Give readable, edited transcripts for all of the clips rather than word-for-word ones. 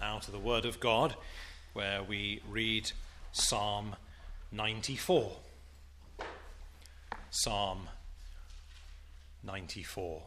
now to the Word of God, where we read Psalm 94. Psalm 94.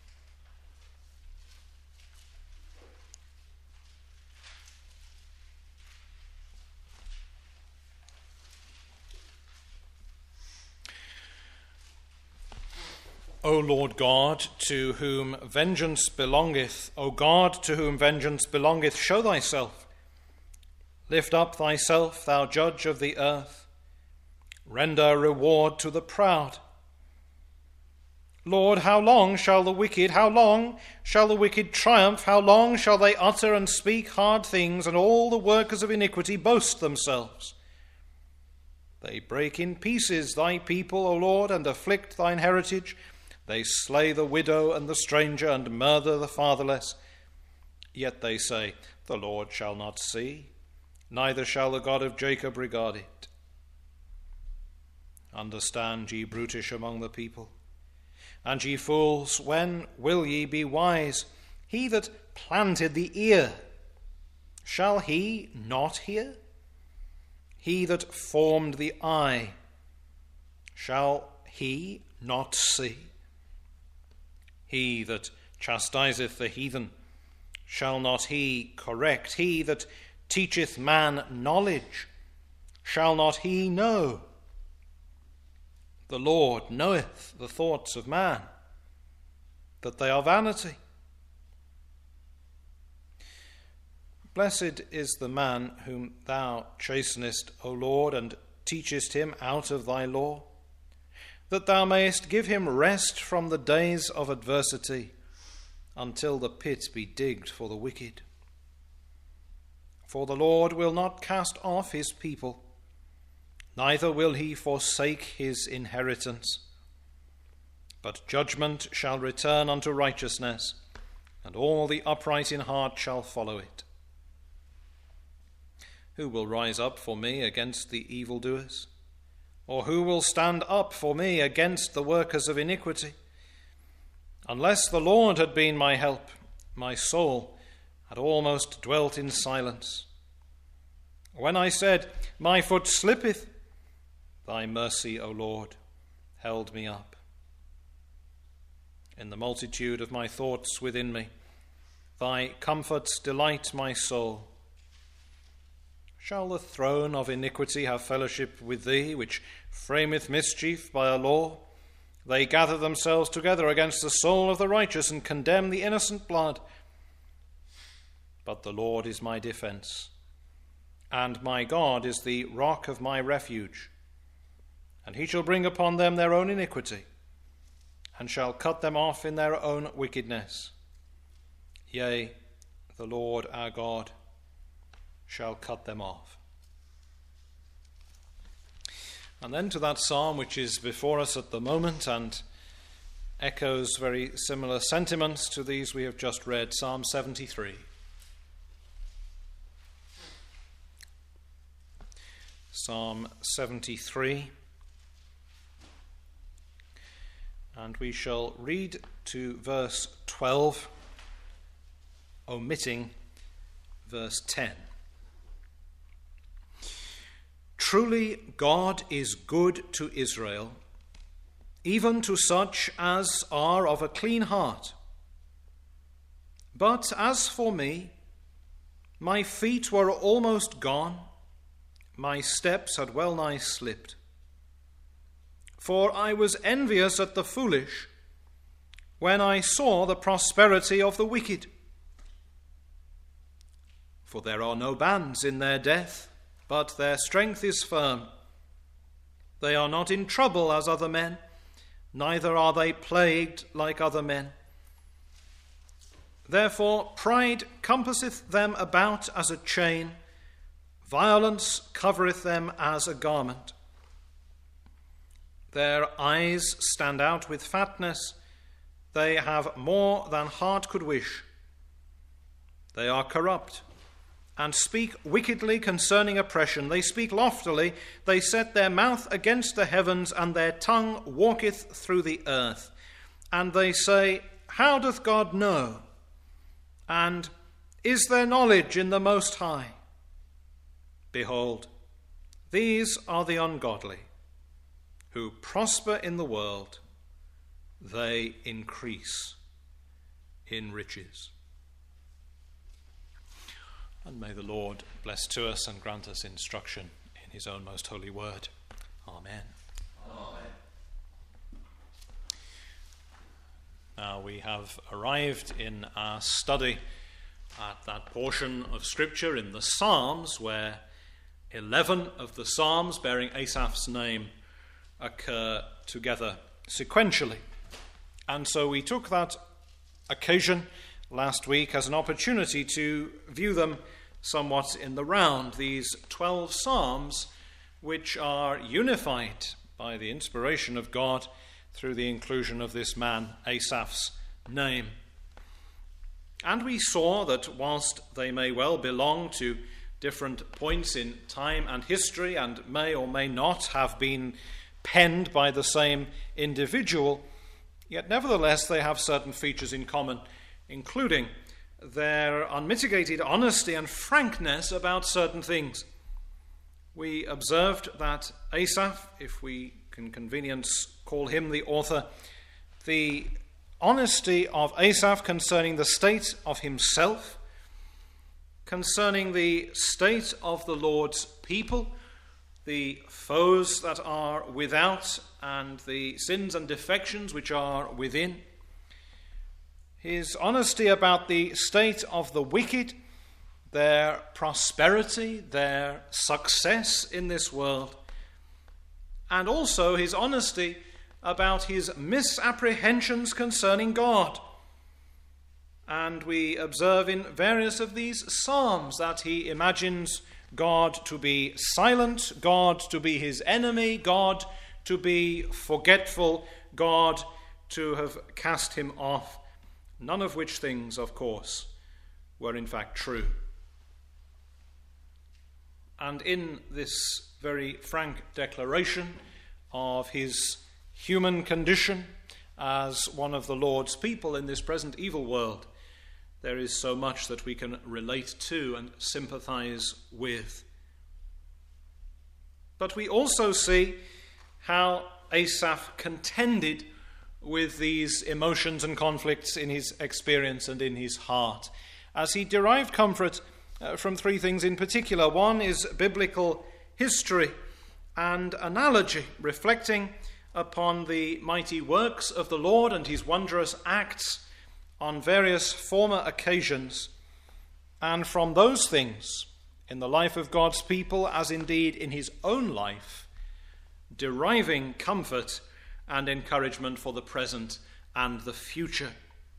O Lord God, to whom vengeance belongeth, O God, to whom vengeance belongeth, show thyself. Lift up thyself, thou judge of the earth. Render reward to the proud. Lord, how long shall the wicked triumph? How long shall they utter and speak hard things, and all the workers of iniquity boast themselves? They break in pieces thy people, O Lord, and afflict thine heritage. They slay the widow and the stranger, and murder the fatherless. Yet they say, the Lord shall not see, neither shall the God of Jacob regard it. Understand, ye brutish among the people, and ye fools, when will ye be wise? He that planted the ear, shall he not hear? He that formed the eye, shall he not see? He that chastiseth the heathen, shall not he correct? He that teacheth man knowledge, shall not he know? The Lord knoweth the thoughts of man, that they are vanity. Blessed is the man whom thou chastenest, O Lord, and teachest him out of thy law, that thou mayest give him rest from the days of adversity, until the pit be digged for the wicked. For the Lord will not cast off his people, neither will he forsake his inheritance. But judgment shall return unto righteousness, and all the upright in heart shall follow it. Who will rise up for me against the evildoers? Or who will stand up for me against the workers of iniquity? Unless the Lord had been my help, my soul had almost dwelt in silence. When I said, my foot slippeth, thy mercy, O Lord, held me up. In the multitude of my thoughts within me, thy comforts delight my soul. Shall the throne of iniquity have fellowship with thee, which frameth mischief by a law? They gather themselves together against the soul of the righteous, and condemn the innocent blood. But the Lord is my defense, and my God is the rock of my refuge. And he shall bring upon them their own iniquity, and shall cut them off in their own wickedness. Yea, the Lord our God shall cut them off. And then to that psalm which is before us at the moment and echoes very similar sentiments to these we have just read, Psalm 73. Psalm 73. And we shall read to verse 12, omitting verse 10. Truly God is good to Israel, even to such as are of a clean heart. But as for me, my feet were almost gone, my steps had well nigh slipped. For I was envious at the foolish when I saw the prosperity of the wicked. For there are no bands in their death, but their strength is firm. They are not in trouble as other men, neither are they plagued like other men. Therefore pride compasseth them about as a chain, violence covereth them as a garment. Their eyes stand out with fatness, they have more than heart could wish. They are corrupt, and speak wickedly concerning oppression. They speak loftily, they set their mouth against the heavens, and their tongue walketh through the earth. And they say, how doth God know? And is there knowledge in the Most High? Behold, these are the ungodly, who prosper in the world, they increase in riches. And may the Lord bless to us and grant us instruction in his own most holy word. Amen. Amen. Now we have arrived in our study at that portion of Scripture in the Psalms where 11 of the Psalms bearing Asaph's name occur together sequentially. And so we took that occasion last week as an opportunity to view them somewhat in the round, these 12 Psalms which are unified by the inspiration of God through the inclusion of this man Asaph's name. And we saw that whilst they may well belong to different points in time and history and may or may not have been penned by the same individual, yet nevertheless they have certain features in common, including their unmitigated honesty and frankness about certain things. We observed that Asaph, if we can convenience call him the author, the honesty of Asaph concerning the state of himself, concerning the state of the Lord's people, the foes that are without and the sins and defections which are within, his honesty about the state of the wicked, their prosperity, their success in this world, and also his honesty about his misapprehensions concerning God. And we observe in various of these psalms that he imagines God to be silent, God to be his enemy, God to be forgetful, God to have cast him off, none of which things, of course, were in fact true. And in this very frank declaration of his human condition as one of the Lord's people in this present evil world, there is so much that we can relate to and sympathize with. But we also see how Asaph contended with these emotions and conflicts in his experience and in his heart, as he derived comfort from three things in particular. One is biblical history and analogy, reflecting upon the mighty works of the Lord and his wondrous acts on various former occasions, and from those things in the life of God's people, as indeed in his own life, deriving comfort and encouragement for the present and the future.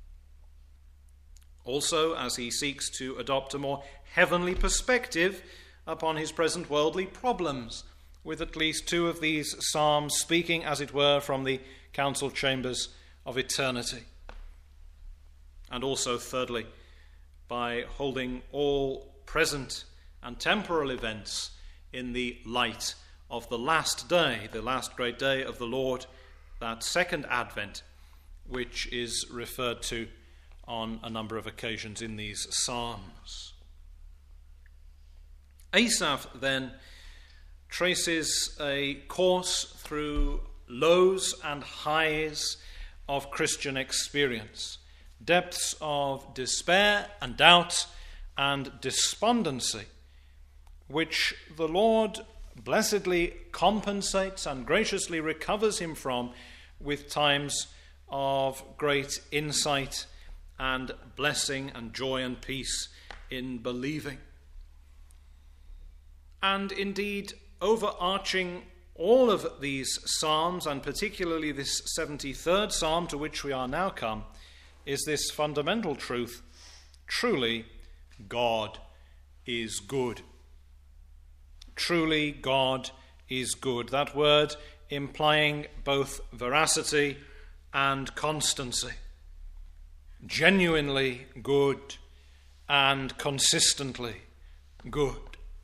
Also, as he seeks to adopt a more heavenly perspective upon his present worldly problems, with at least two of these psalms speaking, as it were, from the council chambers of eternity. And also, thirdly, by holding all present and temporal events in the light of the last day, the last great day of the Lord, that second advent, which is referred to on a number of occasions in these psalms. Asaph then traces a course through lows and highs of Christian experience, depths of despair and doubt and despondency, which the Lord blessedly compensates and graciously recovers him from with times of great insight and blessing and joy and peace in believing. And indeed, overarching all of these psalms, and particularly this 73rd psalm to which we are now come, is this fundamental truth: truly, God is good. Truly, God is good. That word implying both veracity and constancy. Genuinely good and consistently good.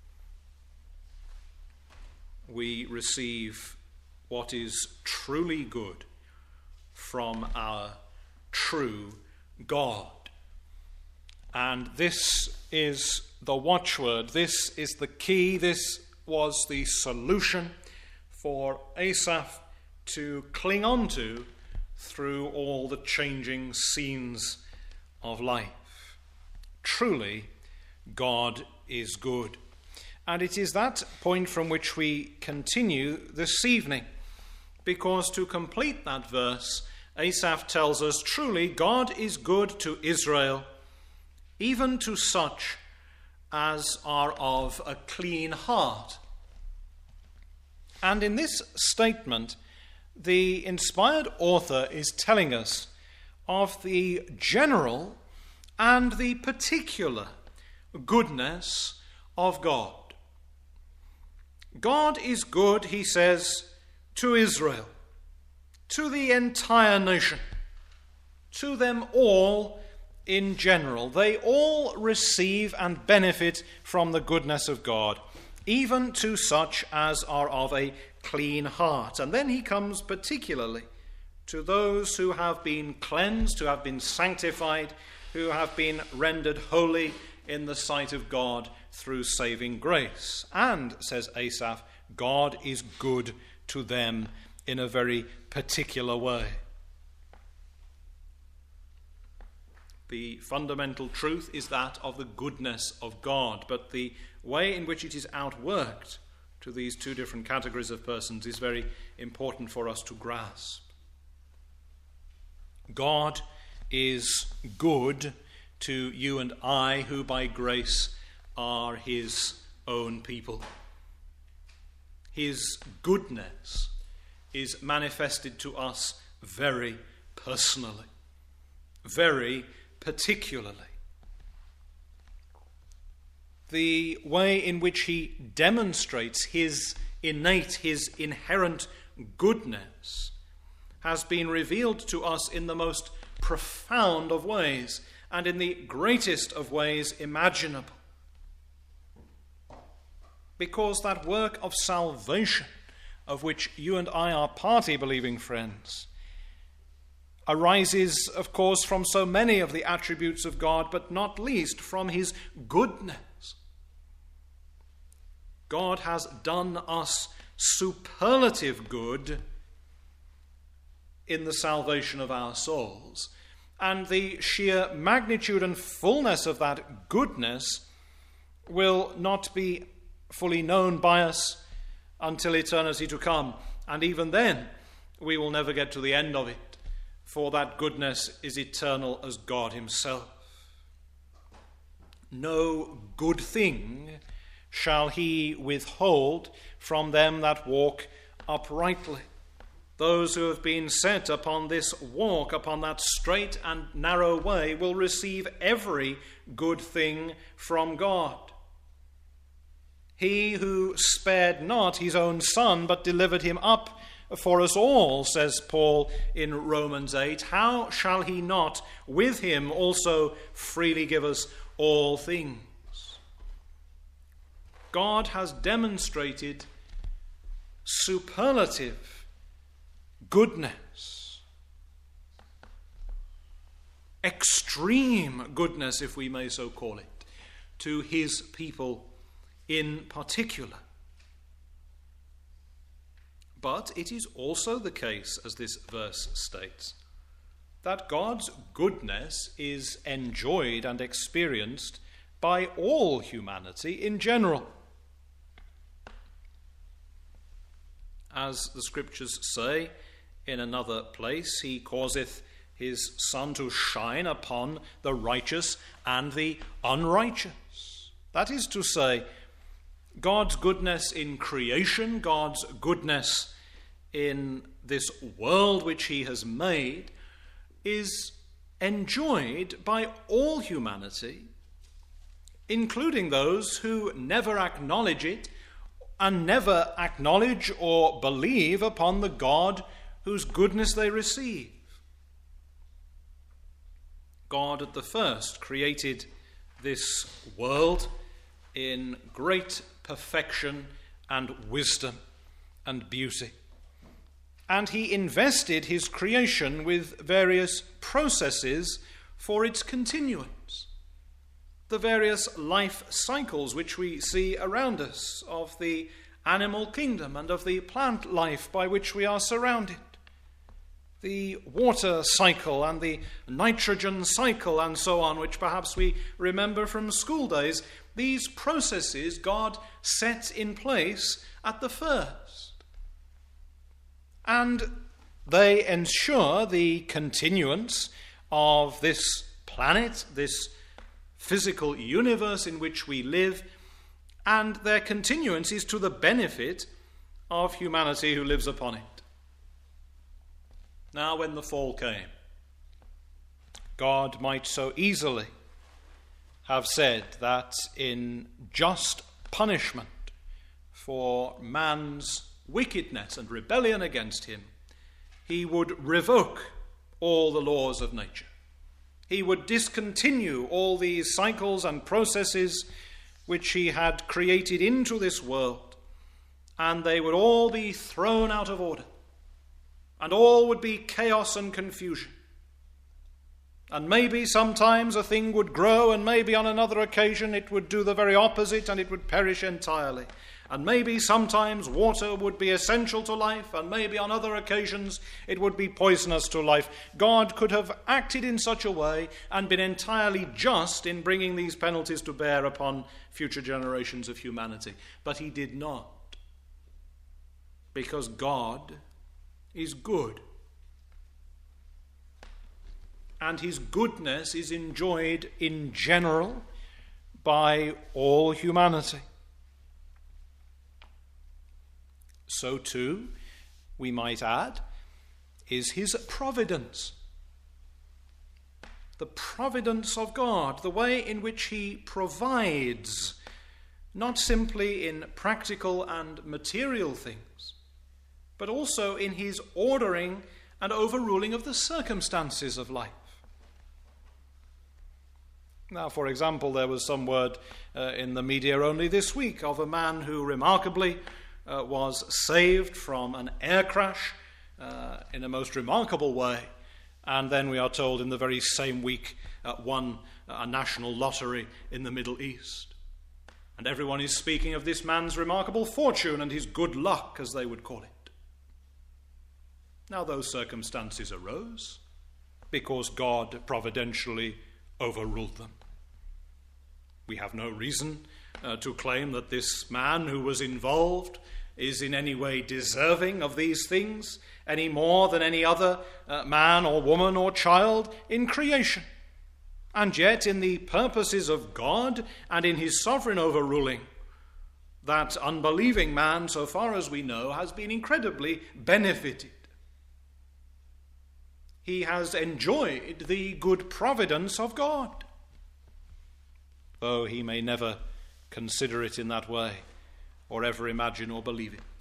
We receive what is truly good from our true God. And this is the watchword. This is the key. This was the solution for Asaph to cling on to through all the changing scenes of life. Truly, God is good. And it is that point from which we continue this evening, because to complete that verse, Asaph tells us, truly, God is good to Israel, even to such as are of a clean heart. And in this statement, the inspired author is telling us of the general and the particular goodness of God. God is good, he says, to Israel, to the entire nation, to them all in general. They all receive and benefit from the goodness of God, even to such as are of a clean heart. And then he comes particularly to those who have been cleansed, who have been sanctified, who have been rendered holy in the sight of God through saving grace. And, says Asaph, God is good to them in a very particular way. The fundamental truth is that of the goodness of God, but the way in which it is outworked to these two different categories of persons is very important for us to grasp. God is good to you and I, who by grace are his own people. His goodness is manifested to us very personally, very particularly. The way in which he demonstrates his innate, his inherent goodness has been revealed to us in the most profound of ways and in the greatest of ways imaginable. Because that work of salvation, of which you and I are party, believing friends, arises, of course, from so many of the attributes of God, but not least from his goodness. God has done us superlative good in the salvation of our souls. And the sheer magnitude and fullness of that goodness will not be fully known by us until eternity to come. And even then, we will never get to the end of it, for that goodness is eternal as God himself. No good thing shall he withhold from them that walk uprightly. Those who have been set upon this walk, upon that straight and narrow way, will receive every good thing from God. He who spared not his own son, but delivered him up for us all, says Paul in Romans 8, how shall he not with him also freely give us all things? God has demonstrated superlative goodness, extreme goodness, if we may so call it, to his people in particular. But it is also the case, as this verse states, that God's goodness is enjoyed and experienced by all humanity in general. As the scriptures say in another place, he causeth his sun to shine upon the righteous and the unrighteous. That is to say, God's goodness in creation, God's goodness in this world which he has made, is enjoyed by all humanity, including those who never acknowledge it and never acknowledge or believe upon the God whose goodness they receive. God at the first created this world in great perfection and wisdom and beauty. And he invested his creation with various processes for its continuance. the various life cycles which we see around us, of the animal kingdom and of the plant life by which we are surrounded, the water cycle and the nitrogen cycle and so on, which perhaps we remember from school days. These processes God set in place at the first. And they ensure the continuance of this planet, this physical universe in which we live, and their continuance is to the benefit of humanity who lives upon it. Now, when the fall came, God might so easily have said that in just punishment for man's wickedness and rebellion against him, he would revoke all the laws of nature. He would discontinue all these cycles and processes which he had created into this world, and they would all be thrown out of order, and all would be chaos and confusion. And maybe sometimes a thing would grow, and maybe on another occasion it would do the very opposite and it would perish entirely. And maybe sometimes water would be essential to life, and maybe on other occasions it would be poisonous to life. God could have acted in such a way and been entirely just in bringing these penalties to bear upon future generations of humanity. But he did not, because God is good. And his goodness is enjoyed in general by all humanity. So too, we might add, is his providence. The providence of God, the way in which he provides, not simply in practical and material things, but also in his ordering and overruling of the circumstances of life. Now, for example, there was some word in the media only this week of a man who remarkably was saved from an air crash in a most remarkable way, and then we are told in the very same week won a national lottery in the Middle East. And everyone is speaking of this man's remarkable fortune and his good luck, as they would call it. Now, those circumstances arose because God providentially overruled them. We have no reason to claim that this man who was involved is in any way deserving of these things any more than any other man or woman or child in creation. And yet, in the purposes of God and in his sovereign overruling, that unbelieving man, so far as we know, has been incredibly benefited. He has enjoyed the good providence of God, though he may never consider it in that way or ever imagine or believe it.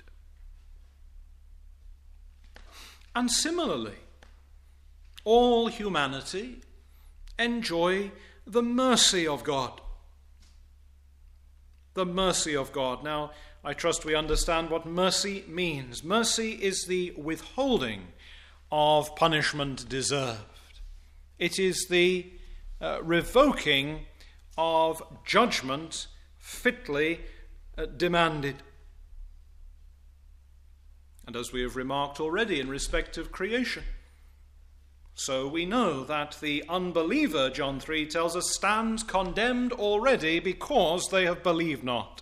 And similarly, all humanity enjoy the mercy of God. The mercy of God. Now, I trust we understand what mercy means. Mercy is the withholding of punishment deserved. It is the revoking of judgment fitly demanded. And as we have remarked already in respect of creation, so we know that the unbeliever, John 3 tells us, stands condemned already because they have believed not.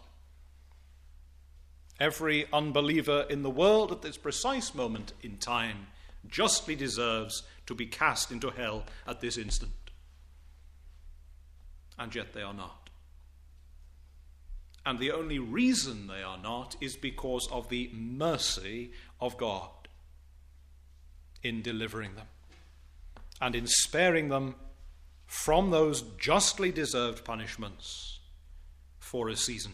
Every unbeliever in the world at this precise moment in time justly deserves to be cast into hell at this instant. And yet they are not. And the only reason they are not is because of the mercy of God in delivering them and in sparing them from those justly deserved punishments for a season.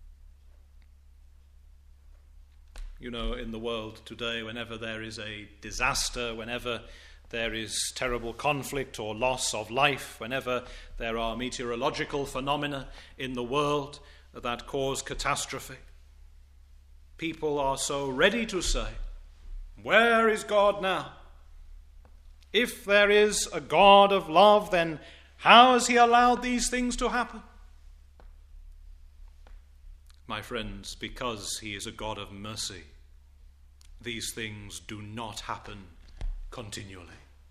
You know, in the world today, whenever there is a disaster, whenever there is terrible conflict or loss of life, whenever there are meteorological phenomena in the world that cause catastrophe, people are so ready to say, "Where is God now? If there is a God of love, then How has he allowed these things to happen? My friends, because he is a God of mercy, these things do not happen continually.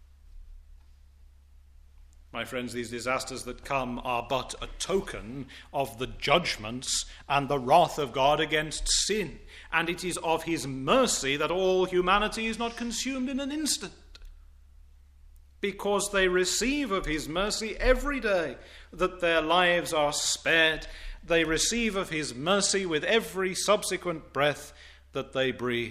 My friends, these disasters that come are but a token of the judgments and the wrath of God against sin. And it is of his mercy that all humanity is not consumed in an instant, because they receive of his mercy every day that their lives are spared. They receive of his mercy with every subsequent breath that they breathe.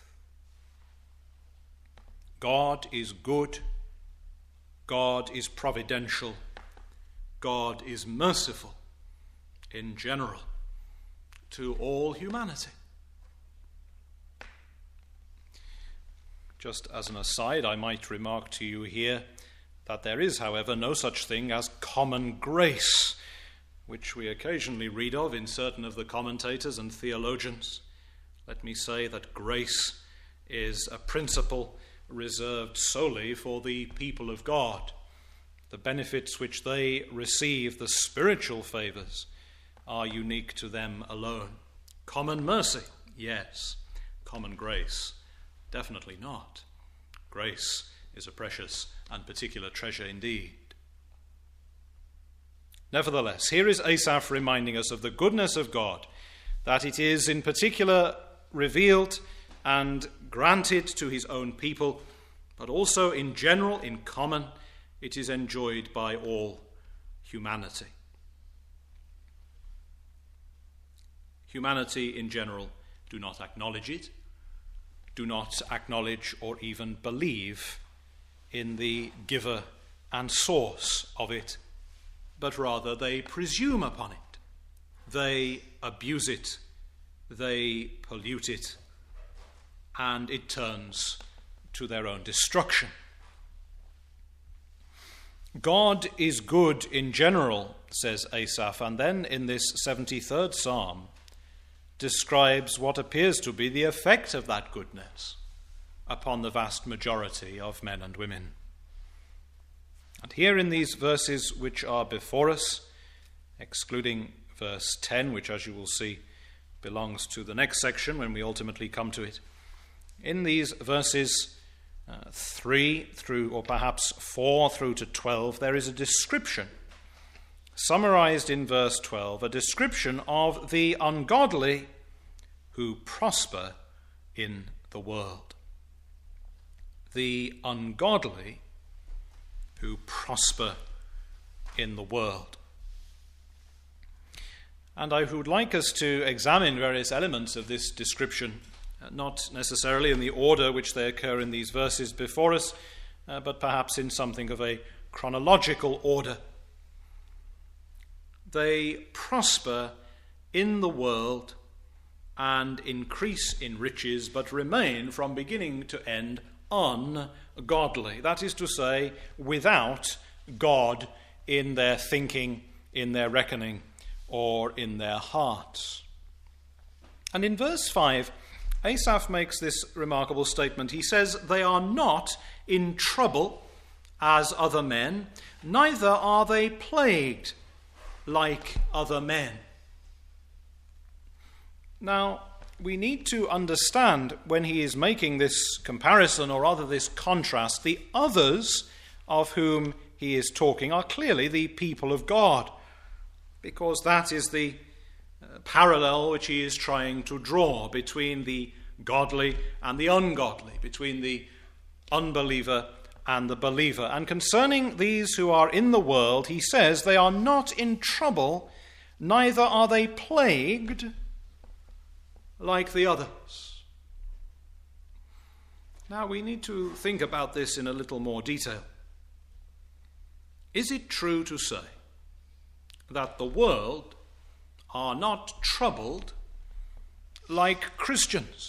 God is good. God is providential. God is merciful in general to all humanity. Just as an aside, I might remark to you here that there is, however, no such thing as common grace, which we occasionally read of in certain of the commentators and theologians. Let me say that grace is a principle reserved solely for the people of God. The benefits which they receive, the spiritual favors, are unique to them alone. Common mercy, yes. Common grace, definitely not. Grace is a precious and particular treasure indeed. Nevertheless, here is Asaph reminding us of the goodness of God, that it is in particular revealed and granted to his own people, but also in general, in common, it is enjoyed by all humanity. Humanity in general do not acknowledge it, do not acknowledge or even believe in the giver and source of it, but rather they presume upon it. They abuse it, they pollute it, and it turns to their own destruction. God is good in general, says Asaph, and then in this 73rd Psalm describes what appears to be the effect of that goodness upon the vast majority of men and women. And here in these verses which are before us, excluding verse 10, which as you will see belongs to the next section when we ultimately come to it, in these verses 3 through, or perhaps 4 through to 12, there is a description, summarized in verse 12, a description of the ungodly who prosper in the world. The ungodly who prosper in the world. And I would like us to examine various elements of this description, not necessarily in the order which they occur in these verses before us, but perhaps in something of a chronological order. They prosper in the world and increase in riches, but remain from beginning to end ungodly. That is to say, without God in their thinking, in their reckoning, or in their hearts. And in verse 5, Asaph makes this remarkable statement. He says, "They are not in trouble as other men, neither are they plagued like other men." Now, we need to understand when he is making this comparison, or rather this contrast, the others of whom he is talking are clearly the people of God, because that is the parallel which he is trying to draw between the godly and the ungodly, between the unbeliever and the believer. And concerning these who are in the world, he says, they are not in trouble, neither are they plagued like the others. Now we need to think about this in a little more detail. Is it true to say that the world are not troubled like Christians?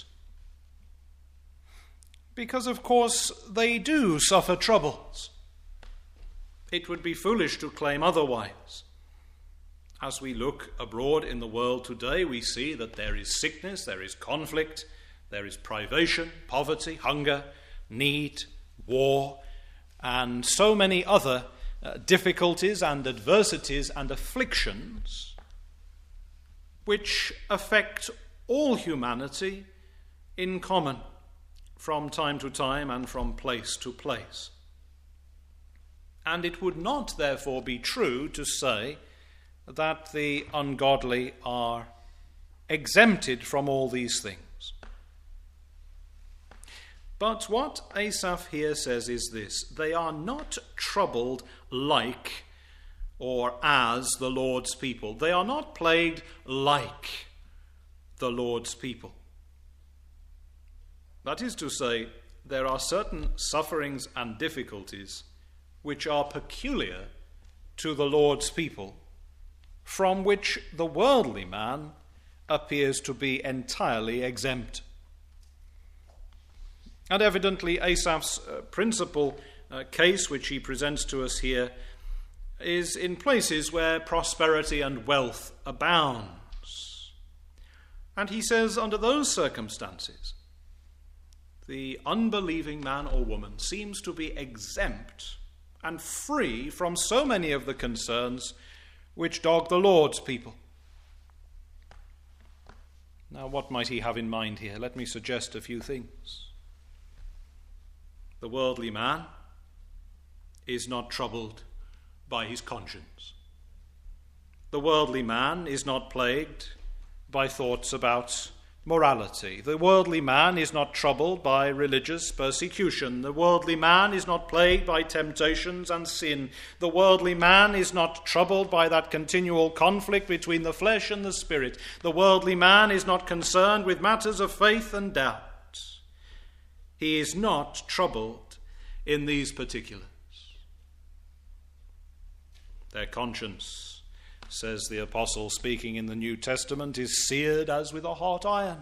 Because, of course, they do suffer troubles. It would be foolish to claim otherwise. As we look abroad in the world today, we see that there is sickness, there is conflict, there is privation, poverty, hunger, need, war, and so many other difficulties and adversities and afflictions which affect all humanity in common from time to time and from place to place. And it would not, therefore, be true to say that the ungodly are exempted from all these things. But what Asaph here says is this: they are not troubled like or as the Lord's people. They are not plagued like the Lord's people. That is to say, there are certain sufferings and difficulties which are peculiar to the Lord's people, from which the worldly man appears to be entirely exempt. And evidently Asaph's principal case, which he presents to us here, is in places where prosperity and wealth abounds. And he says, under those circumstances, the unbelieving man or woman seems to be exempt and free from so many of the concerns which dog the Lord's people. Now, what might he have in mind here? Let me suggest a few things. The worldly man is not troubled by his conscience. The worldly man is not plagued by thoughts about morality. The worldly man is not troubled by religious persecution. The worldly man is not plagued by temptations and sin. The worldly man is not troubled by that continual conflict between the flesh and the spirit. The worldly man is not concerned with matters of faith and doubt. He is not troubled in these particulars. Their conscience, says the apostle speaking in the New Testament, is seared as with a hot iron.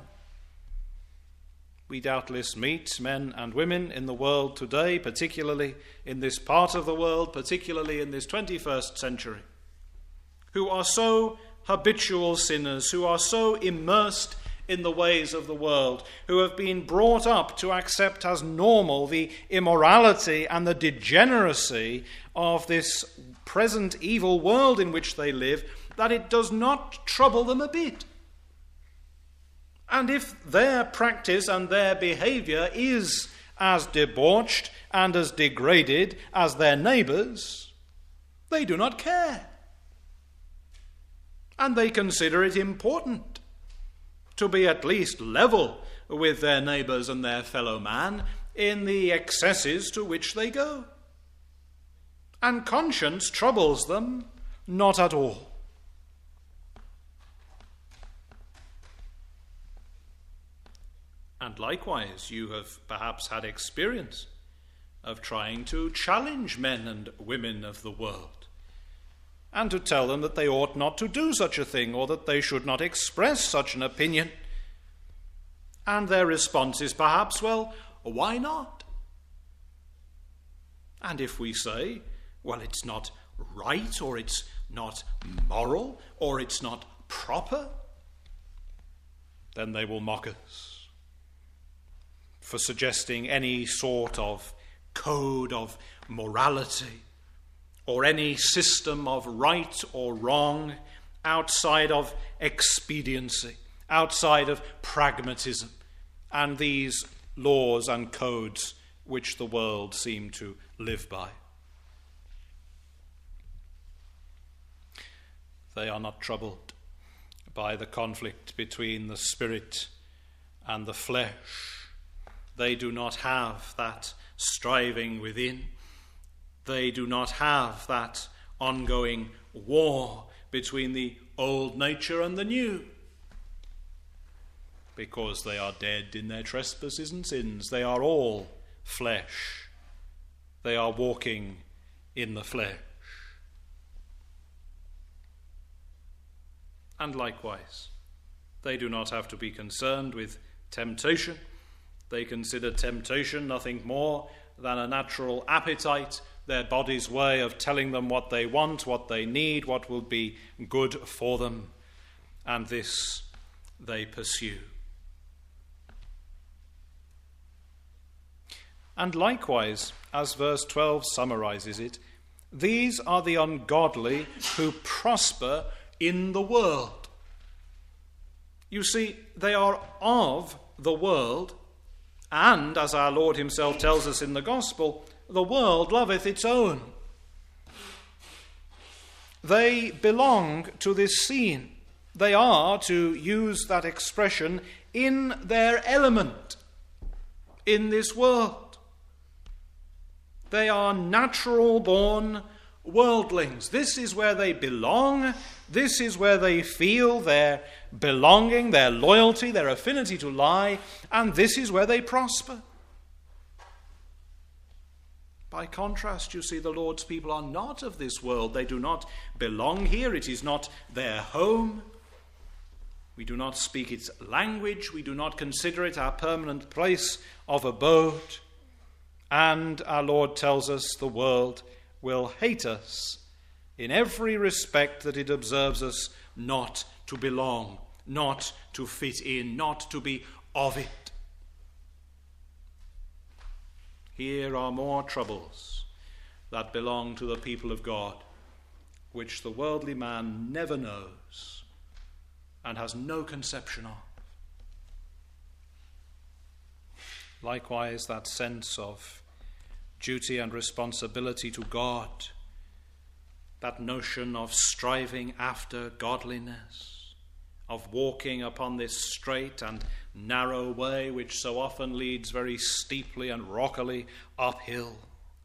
We doubtless meet men and women in the world today, particularly in this part of the world, particularly in this 21st century, who are so habitual sinners, who are so immersed in the ways of the world, who have been brought up to accept as normal the immorality and the degeneracy of this present evil world in which they live, that it does not trouble them a bit. And if their practice and their behavior is as debauched and as degraded as their neighbors, they do not care. And they consider it important to be at least level with their neighbors and their fellow man in the excesses to which they go. And conscience troubles them not at all. And likewise, you have perhaps had experience of trying to challenge men and women of the world, and to tell them that they ought not to do such a thing, or that they should not express such an opinion. And their response is perhaps, well, why not? And if we say, well, it's not right, or it's not moral, or it's not proper, then they will mock us for suggesting any sort of code of morality or any system of right or wrong outside of expediency, outside of pragmatism, and these laws and codes which the world seem to live by. They are not troubled by the conflict between the spirit and the flesh. They do not have that striving within. They do not have that ongoing war between the old nature and the new, because they are dead in their trespasses and sins. They are all flesh. They are walking in the flesh. And likewise, they do not have to be concerned with temptation. They consider temptation nothing more than a natural appetite, their body's way of telling them what they want, what they need, what will be good for them. And this they pursue. And likewise, as verse 12 summarizes it, These are the ungodly who prosper in the world. You see, they are of the world, and, as our Lord himself tells us in the Gospel, the world loveth its own. They belong to this scene. They are, to use that expression, in their element in this world. They are natural-born worldlings. This is where they belong. This is where they feel their belonging, their loyalty, their affinity to lie, and this is where they prosper. By contrast, you see, the Lord's people are not of this world. They do not belong here. It is not their home. We do not speak its language. We do not consider it our permanent place of abode. And our Lord tells us the world will hate us in every respect that it observes us not to belong, not to fit in, not to be of it. Here are more troubles that belong to the people of God, which the worldly man never knows and has no conception of. Likewise, that sense of duty and responsibility to God, that notion of striving after godliness, of walking upon this straight and narrow way which so often leads very steeply and rockily uphill.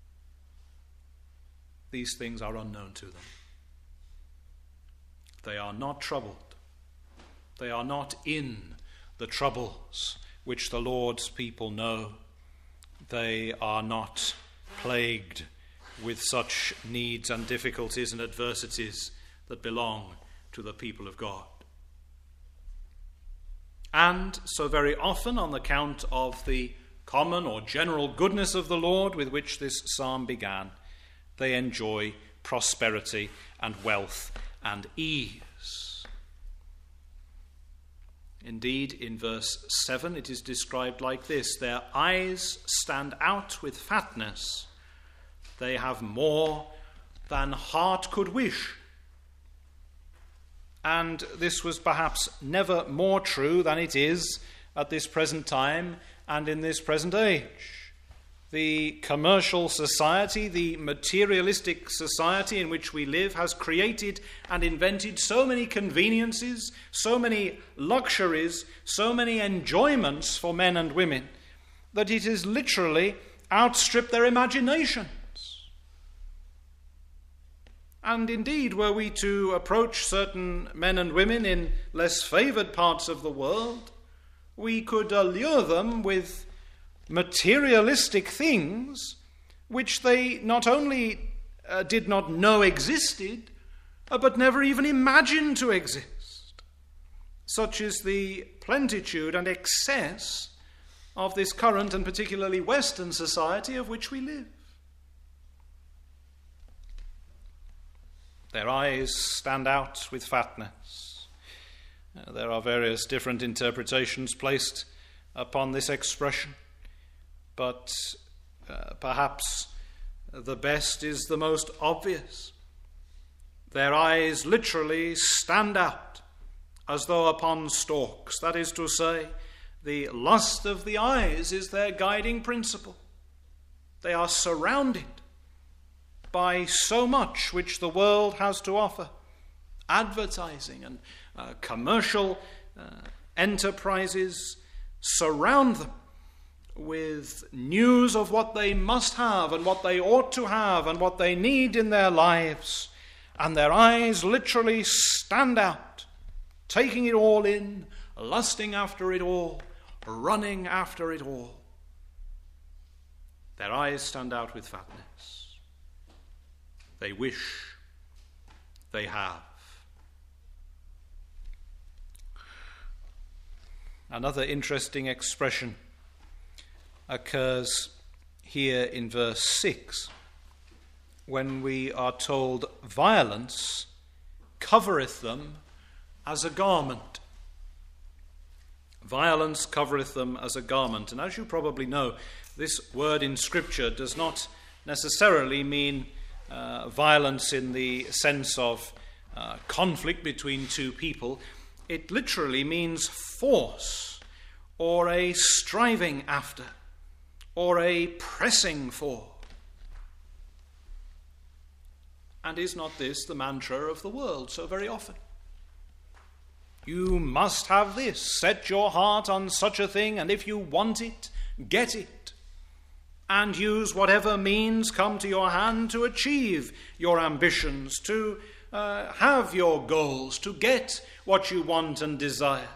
These things are unknown to them. They are not troubled. They are not in the troubles which the Lord's people know. They are not plagued with such needs and difficulties and adversities that belong to the people of God. And so very often, on account of the common or general goodness of the Lord with which this psalm began, they enjoy prosperity and wealth and ease. Indeed, in verse 7 it is described like this: their eyes stand out with fatness. They have more than heart could wish. And this was perhaps never more true than it is at this present time and in this present age. The commercial society, the materialistic society in which we live, has created and invented so many conveniences, so many luxuries, so many enjoyments for men and women, that it has literally outstripped their imaginations. And indeed, were we to approach certain men and women in less favoured parts of the world, we could allure them with materialistic things which they not only did not know existed, but never even imagined to exist. Such is the plenitude and excess of this current and particularly Western society of which we live. Their eyes stand out with fatness. There are various different interpretations placed upon this expression, but perhaps the best is the most obvious. Their eyes literally stand out as though upon stalks. That is to say, the lust of the eyes is their guiding principle. They are surrounded by so much which the world has to offer. Advertising and commercial enterprises surround them with news of what they must have and what they ought to have and what they need in their lives. And their eyes literally stand out, taking it all in, lusting after it all, running after it all. Their eyes stand out with fatness. They wish, they have. Another interesting expression occurs here in verse 6, when we are told, violence covereth them as a garment. Violence covereth them as a garment. And as you probably know, this word in Scripture does not necessarily mean violence in the sense of conflict between two people. It literally means force, or a striving after, or a pressing for. And is not this the mantra of the world so very often? You must have this. Set your heart on such a thing, and if you want it, get it. And use whatever means come to your hand to achieve your ambitions, to have your goals, to get what you want and desire.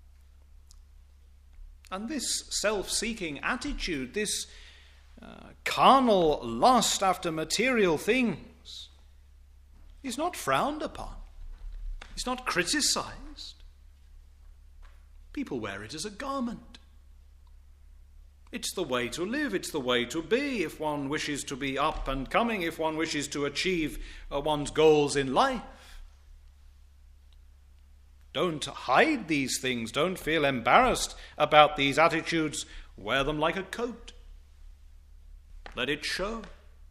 And this self-seeking attitude, this carnal lust after material things, is not frowned upon. It's not criticized. People wear it as a garment. It's the way to live, it's the way to be if one wishes to be up and coming, if one wishes to achieve one's goals in life. Don't hide these things, don't feel embarrassed about these attitudes. Wear them like a coat. Let it show.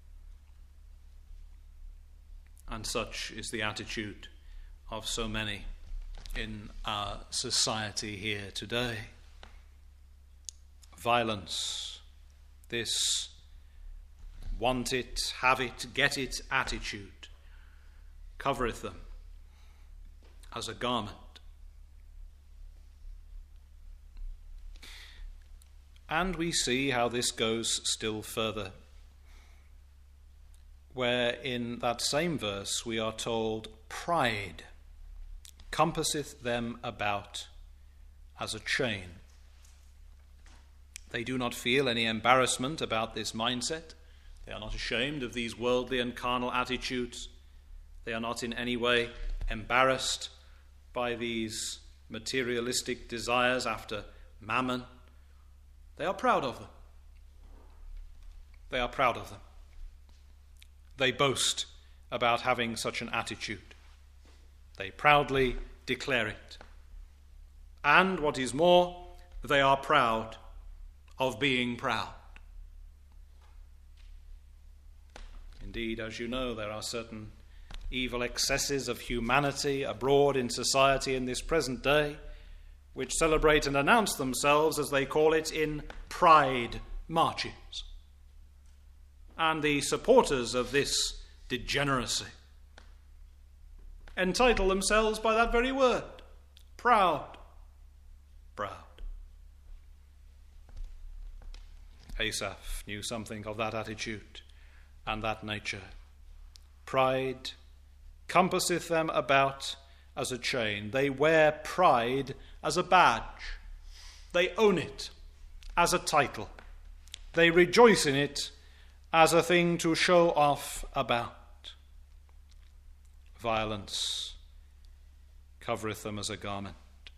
And such is the attitude of so many in our society here today. Violence, this want it, have it, get it attitude, covereth them as a garment. And we see how this goes still further, where in that same verse we are told, pride compasseth them about as a chain. They do not feel any embarrassment about this mindset. They are not ashamed of these worldly and carnal attitudes. They are not in any way embarrassed by these materialistic desires after mammon. They are proud of them. They are proud of them. They boast about having such an attitude. They proudly declare it. And what is more, they are proud of being proud. Indeed, as you know, there are certain evil excesses of humanity abroad in society in this present day, which celebrate and announce themselves, as they call it, in pride marches. And the supporters of this degeneracy entitle themselves by that very word, proud. Proud. Asaph knew something of that attitude and that nature. Pride compasseth them about as a chain. They wear pride as a badge. They own it as a title. They rejoice in it as a thing to show off about. Violence covereth them as a garment.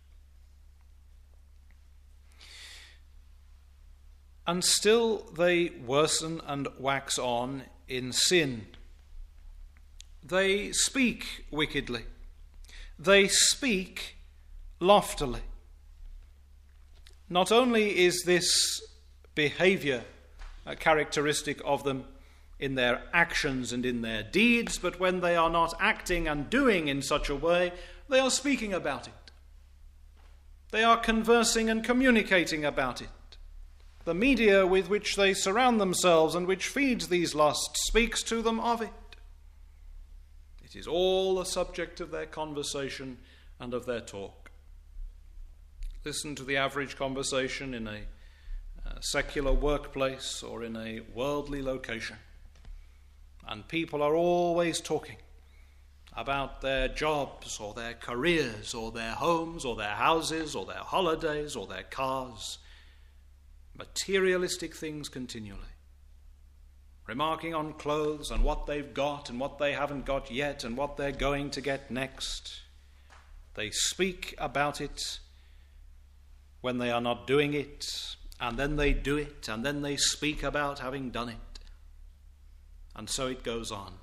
And still they worsen and wax on in sin. They speak wickedly. They speak loftily. Not only is this behavior characteristic of them in their actions and in their deeds, but when they are not acting and doing in such a way, they are speaking about it. They are conversing and communicating about it. The media with which they surround themselves and which feeds these lusts speaks to them of it. It is all a subject of their conversation and of their talk. Listen to the average conversation in a secular workplace or in a worldly location, and people are always talking about their jobs or their careers or their homes or their houses or their holidays or their cars. Materialistic things continually. Remarking on clothes and what they've got and what they haven't got yet and what they're going to get next. They speak about it when they are not doing it, and then they do it, and then they speak about having done it. And so it goes on.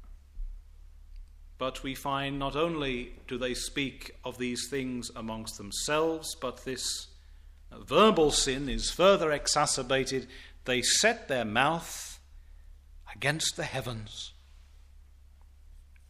But we find not only do they speak of these things amongst themselves, but this verbal sin is further exacerbated. They set their mouth against the heavens.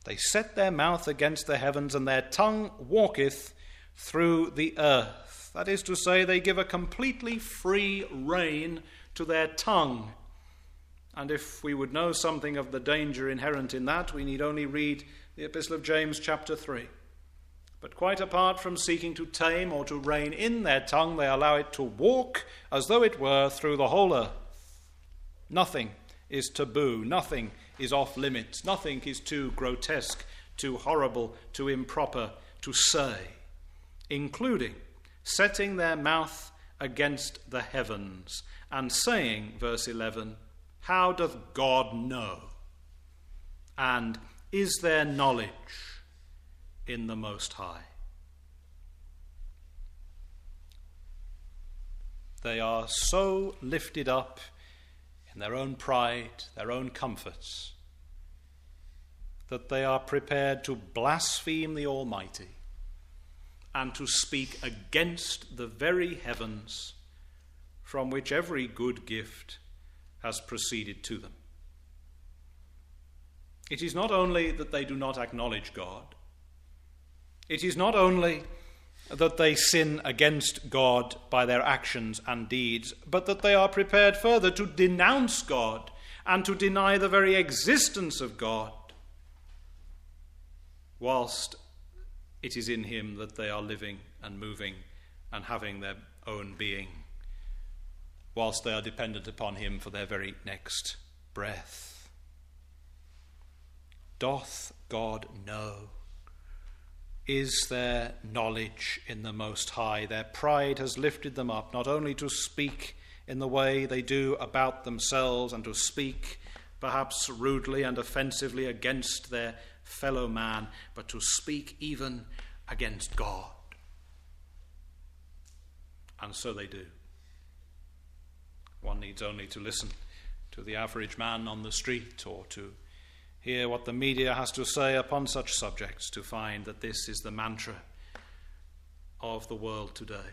They set their mouth against the heavens, and their tongue walketh through the earth. That is to say, they give a completely free rein to their tongue. And if we would know something of the danger inherent in that, we need only read the Epistle of James chapter 3. But quite apart from seeking to tame or to rein in their tongue, they allow it to walk as though it were through the whole earth. Nothing is taboo, nothing is off limits, nothing is too grotesque, too horrible, too improper to say, including setting their mouth against the heavens and saying, verse 11, how doth God know? And is there knowledge in the Most High? They are so lifted up in their own pride, their own comforts, that they are prepared to blaspheme the Almighty and to speak against the very heavens from which every good gift has proceeded to them. It is not only that they do not acknowledge God, it is not only that they sin against God by their actions and deeds, but that they are prepared further to denounce God and to deny the very existence of God, whilst it is in him that they are living and moving and having their own being, whilst they are dependent upon him for their very next breath. Doth God know? Is there knowledge in the Most High? Their pride has lifted them up, not only to speak in the way they do about themselves and to speak perhaps rudely and offensively against their fellow man, but to speak even against God. And so they do. One needs only to listen to the average man on the street or to hear what the media has to say upon such subjects to find that this is the mantra of the world today.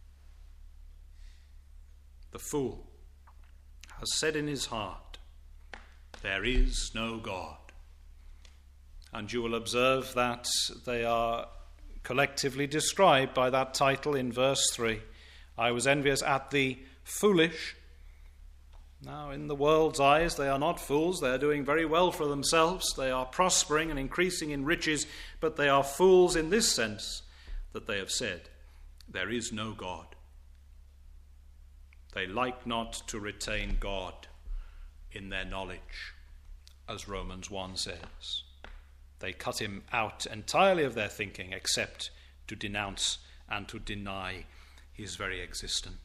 The fool has said in his heart, there is no God. And you will observe that they are collectively described by that title in verse 3. I was envious at the foolish. Now, in the world's eyes, they are not fools. They are doing very well for themselves. They are prospering and increasing in riches, but they are fools in this sense that they have said, there is no God. They like not to retain God in their knowledge, as Romans 1 says. They cut him out entirely of their thinking, except to denounce and to deny his very existence.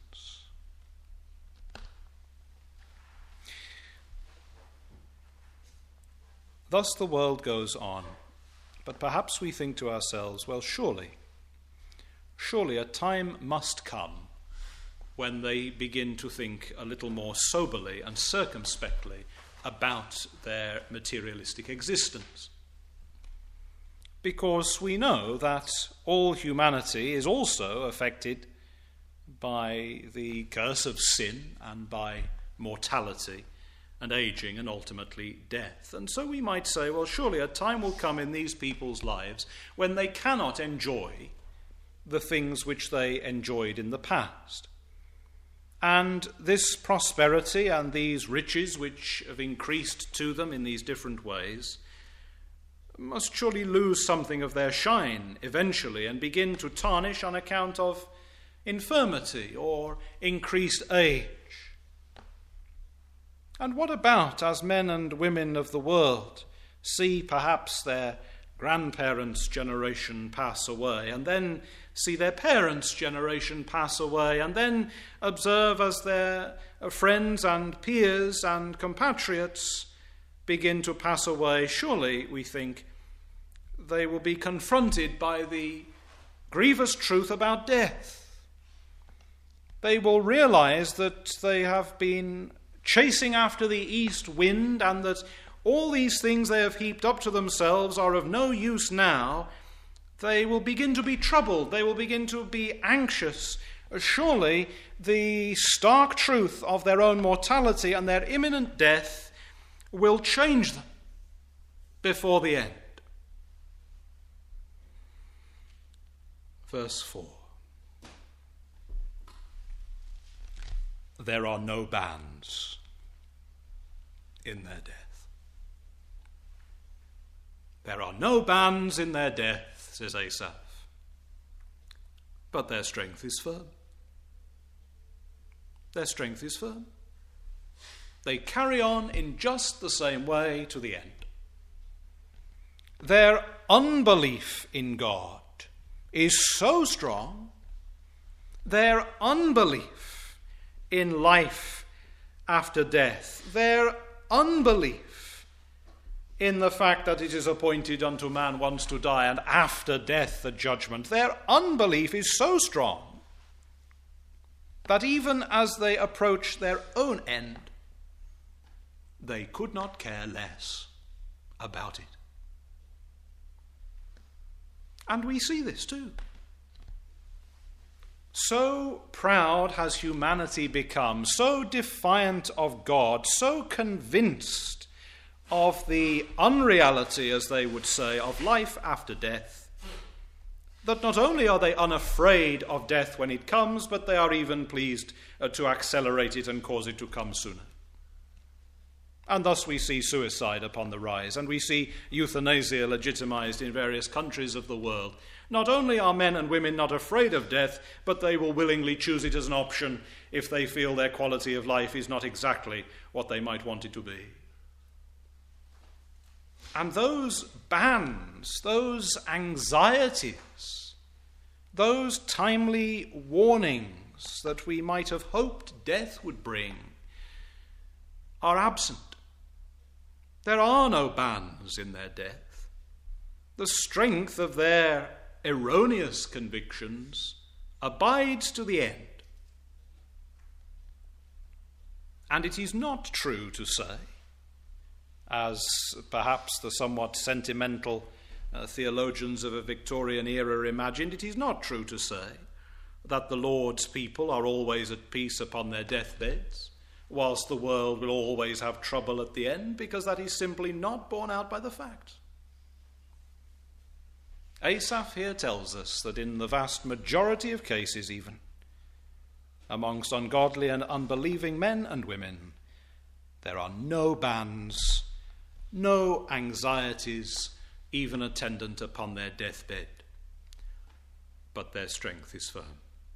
Thus the world goes on, but perhaps we think to ourselves, well, surely a time must come when they begin to think a little more soberly and circumspectly about their materialistic existence. Because we know that all humanity is also affected by the curse of sin and by mortality and aging and ultimately death. And so we might say, well, surely a time will come in these people's lives when they cannot enjoy the things which they enjoyed in the past. And this prosperity and these riches which have increased to them in these different ways must surely lose something of their shine eventually and begin to tarnish on account of infirmity or increased age. And what about as men and women of the world see perhaps their grandparents' generation pass away, and then see their parents' generation pass away, and then observe as their friends and peers and compatriots begin to pass away? Surely, we think, they will be confronted by the grievous truth about death. They will realize that they have been chasing after the east wind, and that all these things they have heaped up to themselves are of no use now. They will begin to be troubled. They will begin to be anxious. Surely the stark truth of their own mortality and their imminent death will change them before the end. Verse 4. There are no bands in their death. There are no bands in their death, says Asaph, but their strength is firm. Their strength is firm. They carry on in just the same way to the end. Their unbelief in God is so strong, their unbelief in life after death, their unbelief in the fact that it is appointed unto man once to die and after death the judgment, their unbelief is so strong that even as they approach their own end, they could not care less about it. And we see this too. So proud has humanity become, so defiant of God, so convinced of the unreality, as they would say, of life after death, that not only are they unafraid of death when it comes, but they are even pleased to accelerate it and cause it to come sooner. And thus we see suicide upon the rise, and we see euthanasia legitimized in various countries of the world. Not only are men and women not afraid of death, but they will willingly choose it as an option if they feel their quality of life is not exactly what they might want it to be. And those bans, those anxieties, those timely warnings that we might have hoped death would bring are absent. There are no bans in their death. The strength of their erroneous convictions abides to the end. And it is not true to say, as perhaps the somewhat sentimental theologians of a Victorian era imagined, it is not true to say that the Lord's people are always at peace upon their deathbeds, whilst the world will always have trouble at the end, because that is simply not borne out by the facts. Asaph here tells us that in the vast majority of cases even, amongst ungodly and unbelieving men and women, there are no bans, no anxieties, even attendant upon their deathbed, but their strength is firm.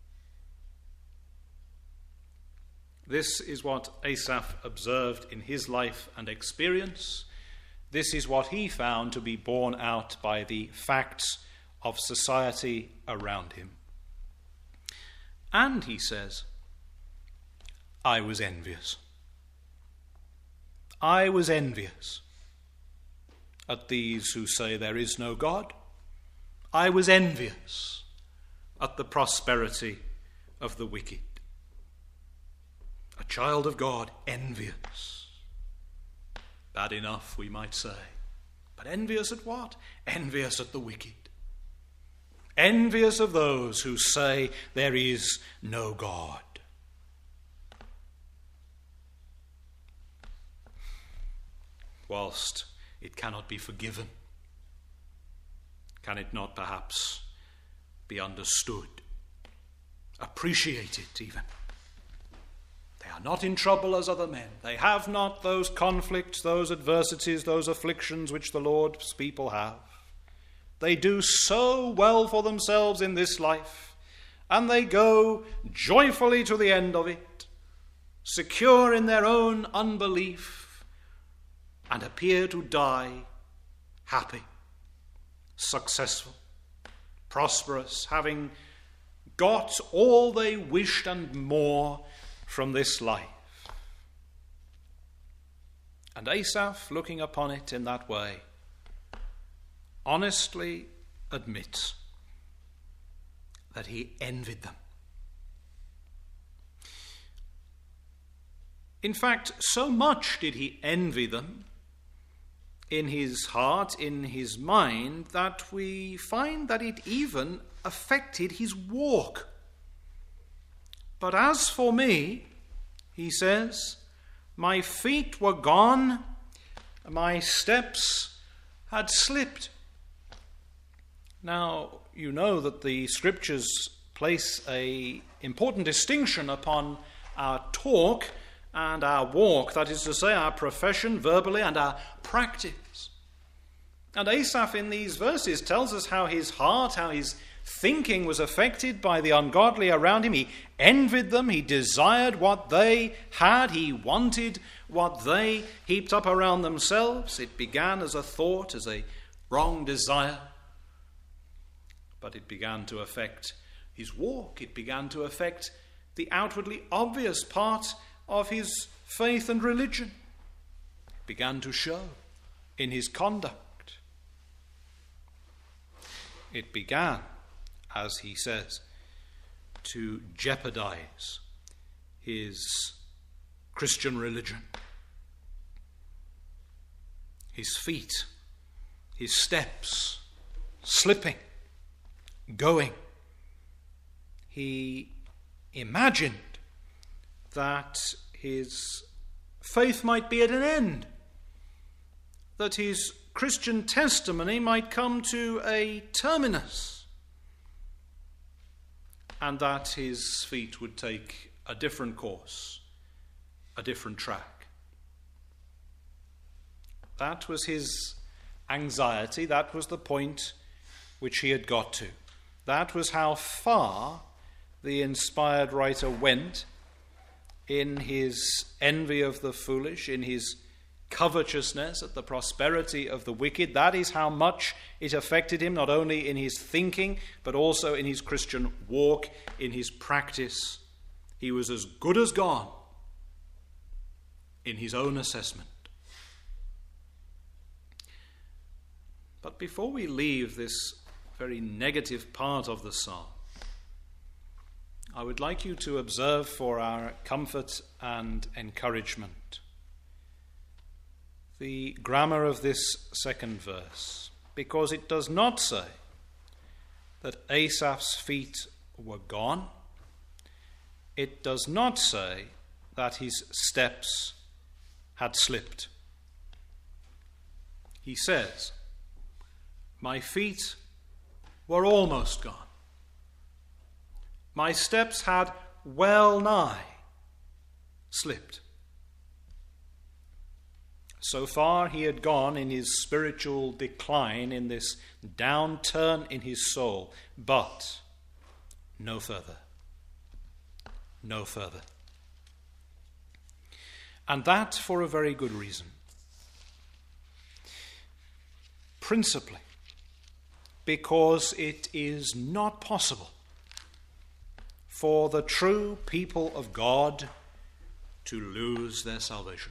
This is what Asaph observed in his life and experience. This is what he found to be borne out by the facts of society around him. And he says, I was envious. I was envious at these who say there is no God. I was envious at the prosperity of the wicked. A child of God, envious. Bad enough, we might say. But envious at what? Envious at the wicked. Envious of those who say there is no God. Whilst it cannot be forgiven, can it not perhaps be understood, appreciated even? They are not in trouble as other men. They have not those conflicts, those adversities, those afflictions which the Lord's people have. They do so well for themselves in this life, and they go joyfully to the end of it, secure in their own unbelief, and appear to die happy, successful, prosperous, having got all they wished and more from this life. And Asaph, looking upon it in that way, honestly admits that he envied them. In fact, so much did he envy them in his heart, in his mind, that we find that it even affected his walk. But as for me, he says, my feet were gone, my steps had slipped. Now, you know that the Scriptures place an important distinction upon our talk and our walk, that is to say, our profession verbally and our practice. And Asaph in these verses tells us how his heart, how his thinking was affected by the ungodly around him. He envied them, he desired what they had, he wanted what they heaped up around themselves. It began as a thought, as a wrong desire, but it began to affect his walk. It began to affect the outwardly obvious part of his faith and religion. It began to show in his conduct. It began, as he says, to jeopardize his Christian religion. His feet, his steps, slipping, going. He imagined that his faith might be at an end, that his Christian testimony might come to a terminus, and that his feet would take a different course, a different track. That was his anxiety. That was the point which he had got to. That was how far the inspired writer went in his envy of the foolish, in his covetousness at the prosperity of the wicked. That is how much it affected him, not only in his thinking, but also in his Christian walk, in his practice. He was as good as gone in his own assessment. But before we leave this very negative part of the psalm, I would like you to observe for our comfort and encouragement the grammar of this second verse, because it does not say that Asaph's feet were gone. It does not say that his steps had slipped. He says, "My feet were almost gone. My steps had well nigh slipped." So far he had gone in his spiritual decline, in this downturn in his soul, but no further. No further. And that for a very good reason. Principally, because it is not possible for the true people of God to lose their salvation.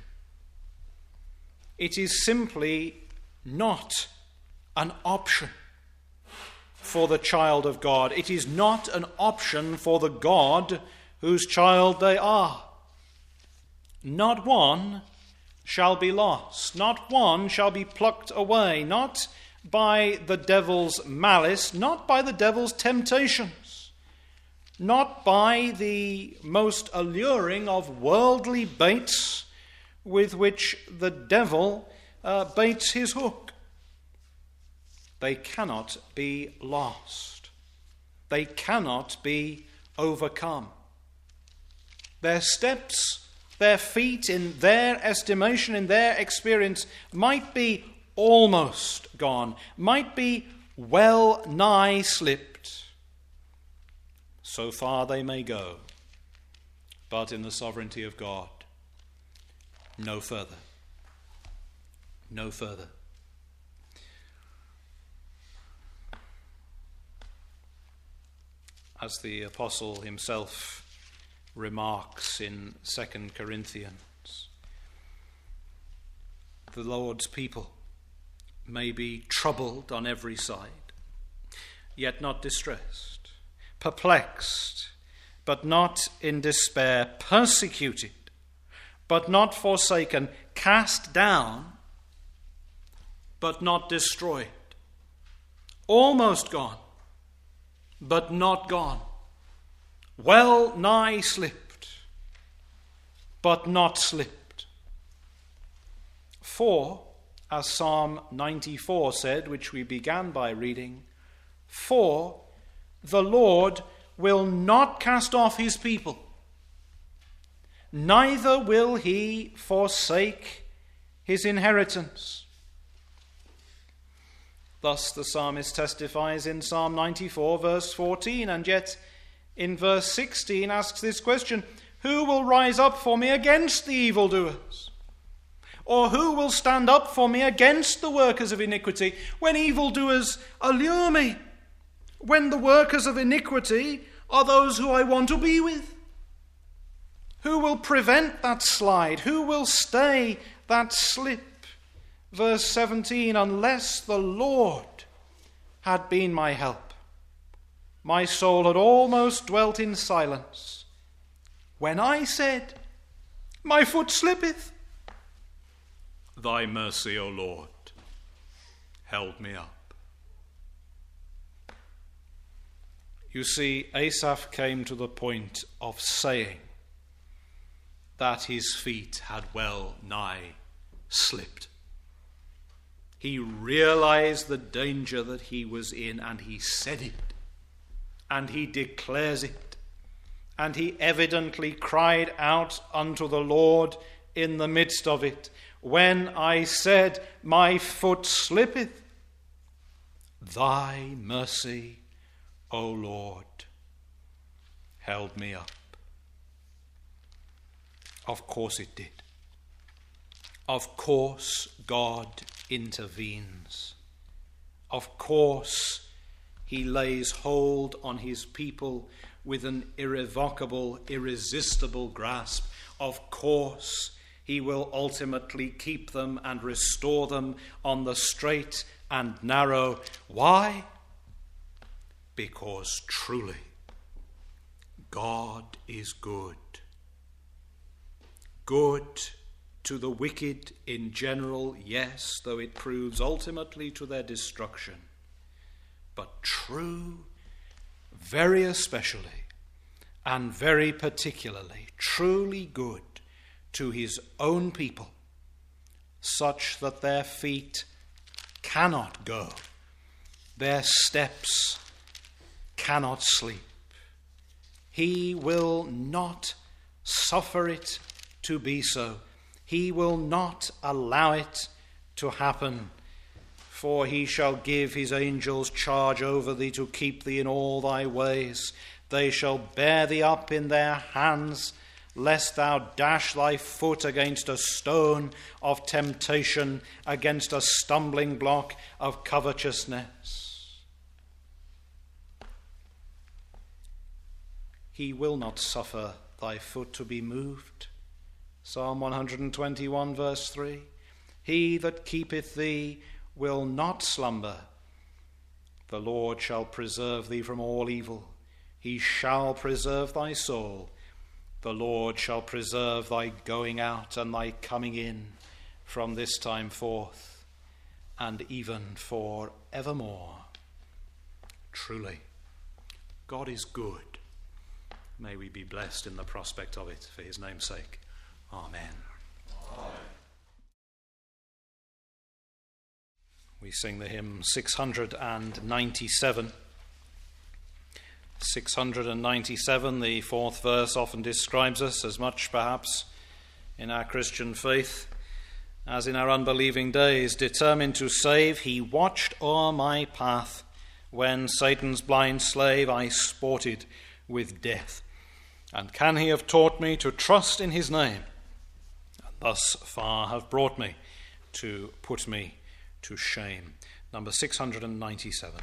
It is simply not an option for the child of God. It is not an option for the God whose child they are. Not one shall be lost. Not one shall be plucked away. Not by the devil's malice, not by the devil's temptations, not by the most alluring of worldly baits with which the devil baits his hook. They cannot be lost. They cannot be overcome. Their steps, their feet, in their estimation, in their experience, might be almost gone, might be well nigh slipped. So far they may go, but in the sovereignty of God, no further. No further. As the apostle himself remarks in 2 Corinthians, the Lord's people may be troubled on every side, yet not distressed, perplexed, but not in despair, persecuted, but not forsaken, cast down, but not destroyed, almost gone, but not gone, well nigh slipped, but not slipped. For, as Psalm 94 said, which we began by reading, For the Lord will not cast off his people, neither will he forsake his inheritance. Thus the psalmist testifies in Psalm 94, verse 14, and yet in verse 16 asks this question: who will rise up for me against the evildoers? Or who will stand up for me against the workers of iniquity? When evildoers allure me, when the workers of iniquity are those who I want to be with. Who will prevent that slide? Who will stay that slip? Verse 17, unless the Lord had been my help, my soul had almost dwelt in silence. When I said, my foot slippeth, thy mercy, O Lord, held me up. You see, Asaph came to the point of saying that his feet had well nigh slipped. He realized the danger that he was in, and he said it, and he declares it, and he evidently cried out unto the Lord in the midst of it. When I said, my foot slippeth, thy mercy, O Lord, held me up. Of course it did. Of course God intervenes. Of course he lays hold on his people with an irrevocable, irresistible grasp. Of course he will ultimately keep them and restore them on the straight and narrow. Why? Because truly God is good. Good to the wicked in general, yes, though it proves ultimately to their destruction. But true, very especially, and very particularly, truly good to his own people, such that their feet cannot go, their steps cannot sleep. He will not suffer it to be so. He will not allow it to happen. For he shall give his angels charge over thee to keep thee in all thy ways. They shall bear thee up in their hands, lest thou dash thy foot against a stone of temptation, against a stumbling block of covetousness. He will not suffer thy foot to be moved. Psalm 121, verse 3. He that keepeth thee will not slumber. The Lord shall preserve thee from all evil. He shall preserve thy soul. The Lord shall preserve thy going out and thy coming in from this time forth and even for evermore. Truly, God is good. May we be blessed in the prospect of it for his name's sake. Amen. Amen. We sing the hymn 697. 697, the fourth verse, often describes us as much, perhaps, in our Christian faith as in our unbelieving days. Determined to save, he watched o'er my path. When Satan's blind slave I sported with death. And can he have taught me to trust in his name, and thus far have brought me to put me to shame? Number 697.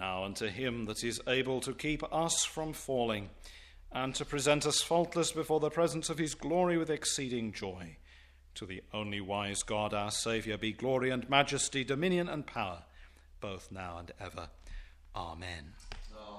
Now unto him that is able to keep us from falling, and to present us faultless before the presence of his glory with exceeding joy, to the only wise God our Saviour be glory and majesty, dominion and power, both now and ever. Amen.